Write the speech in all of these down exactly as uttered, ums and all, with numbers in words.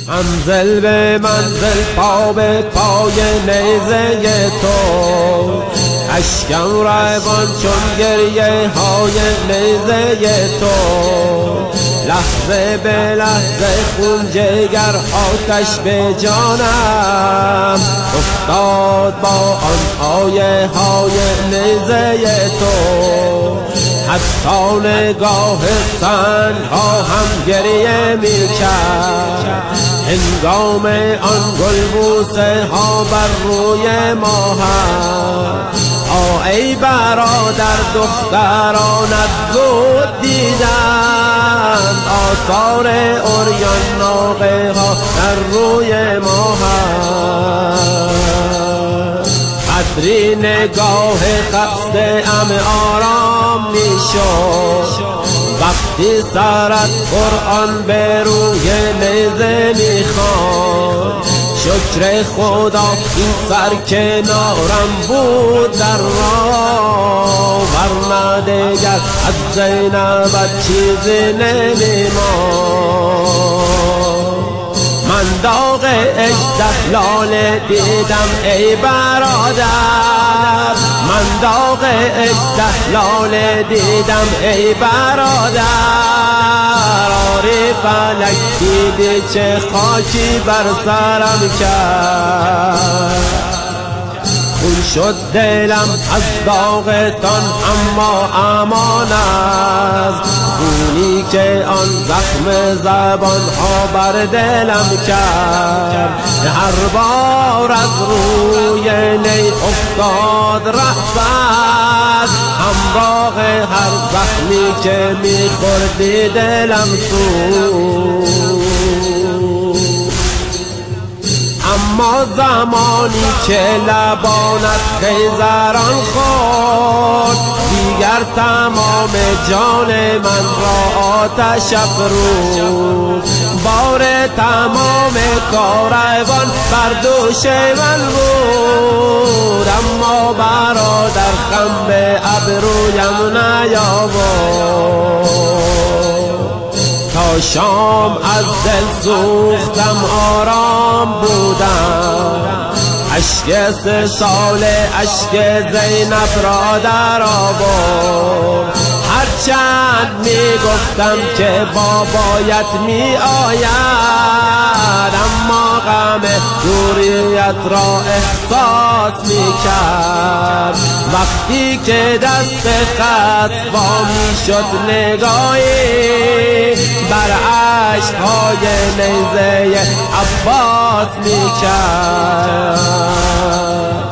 منزل به منزل پا به پای نیزه تو، اشکم روان چون گریه های نیزه تو، لحظه به لحظه خون جگر آتش به جانم افتاد با آن آیه های نیزه تو، حتی نگاه سنگها هم گریه می کرد هنگام آن گلبوسه ها بر روی ما هم. آ ای برادر دخترانت زود دیدند آثار عریان ناقه ها در روی ما هم. قدری نگاه خسته ام آرام می شد وقتی سرت قرآن به روی نیزه می خواند. شکر خدا این سر کنارم بود در راه، ورنه دیگر از زینبت چیزی نمی ماند. من داغ اژده لاله دیدم ای برادر، من داغ اژده لاله دیدم ای برادر. آری فلک دیدی چه خاکی بر سرم کرد، خون شد دلم از داغتان اما امان است، خونی که آن زخم زبان ها بر دلم کرد. هر بار از روی نی افتاد رأست، همراه هر زخمی که میخوردی دلم سوخت. اما زمانی که لبانت خیزران خورد، دیگر تمام جان من را آتش افروخت. بار تمام کاروان بر دوش من بود، اما برادر خم به ابرویم نیاورد. تا شام از دل سوختم آرام بودم، اشک سه سال اشک زینب را در آورد. هرچند می گفتم که بابایت می آید، اما غم دوریت را احساس می کرد. وقتی که دست خط وا می شد نگاهی بر عشقهای نیزه عباس می کرد.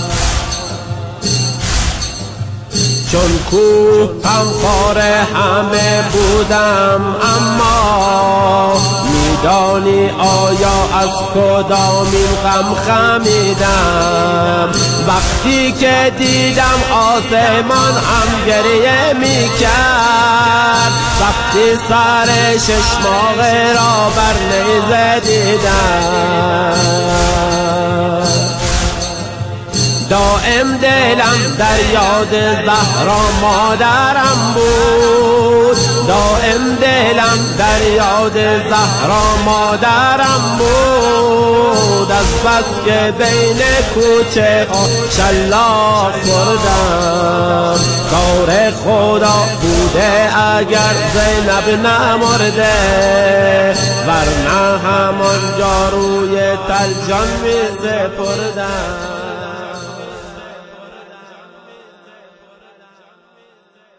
چون کوه غمخوار همه بودم، اما میدانی آیا از کدامین غم خمیدم؟ وقتی که دیدم آسمان هم گریه می کرد، وقتی سر شش ماهه را بر نیزه دیدم. دائم دلم در یاد زهرا مادرم بود، دائم دلم در یاد زهرا مادرم بود. از بس که بین کوچه ها شلاق خوردم، کار خدا بوده اگر زینب نمرده، ورنه همانجا روی تل جان می سپردم.